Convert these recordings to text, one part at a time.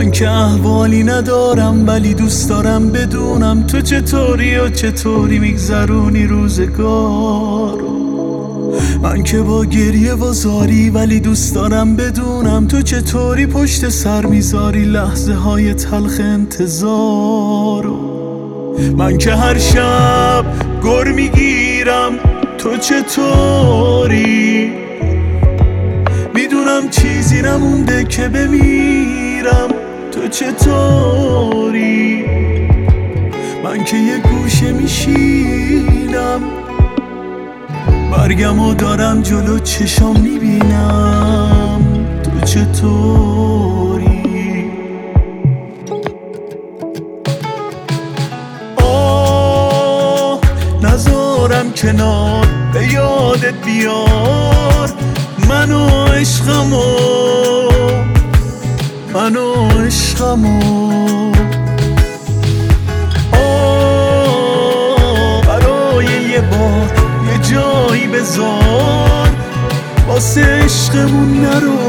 من که احوالی ندارم ولی دوست دارم بدونم تو چطوری و چطوری میگذرونی روزگارو. من که با گریه و زاری ولی دوست دارم بدونم تو چطوری پشت سر میذاری لحظه های تلخ انتظارو. من که هر شب گر میگیرم تو چطوری، میدونم چیزی نمونده که بمیرم تو چطوری. من که یه گوشه میشینم مرگمو دارم جلو چشام میبینم تو چطوری. نذارم کنار به یادت بیار منو عشقمو برای یه بار یه جایی بذار واسه عشقمون نرو.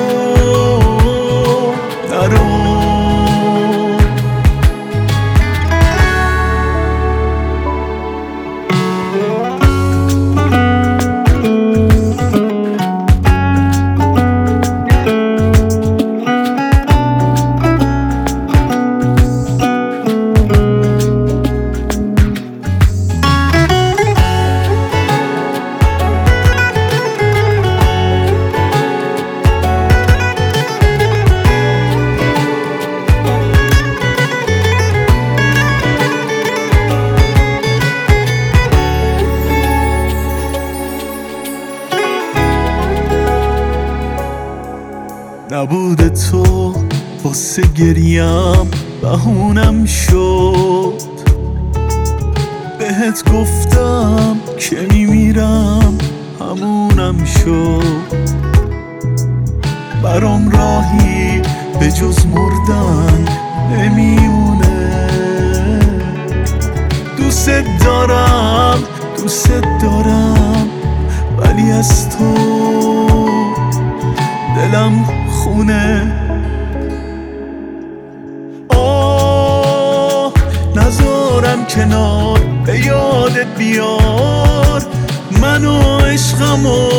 نبود تو واسه گریم بهونم شد، بهت گفتم که میمیرم همونم شد. برام راهی به جز مردن نمیمونه. دوست دارم ولی از تو دلم خونه. نذارم کنار به یادت بیار منو عشقمو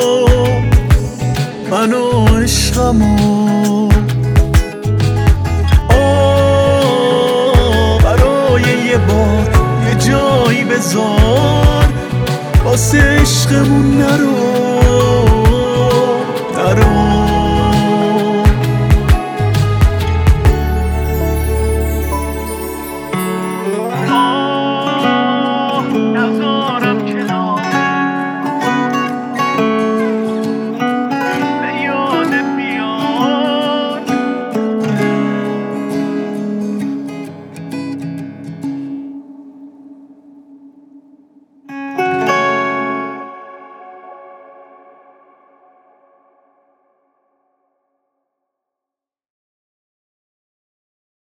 برای یه بار یه جایی بذار واسه عشقمون نرو.